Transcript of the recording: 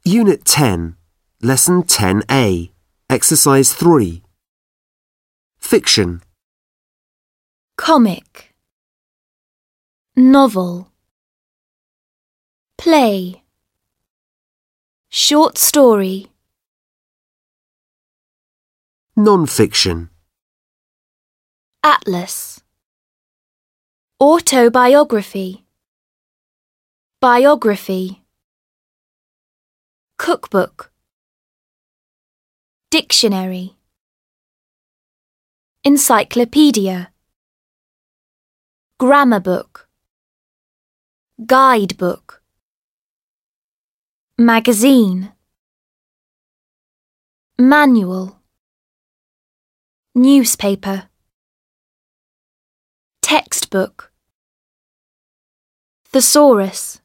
Unit 10, Lesson 10A, Exercise 3. Fiction. Comic. Novel. Play. Short story. Non-fiction. Atlas. Autobiography. Biography. Cookbook. Dictionary. Encyclopedia. Grammar book. Guidebook. Magazine. Manual. Newspaper. Textbook. Thesaurus.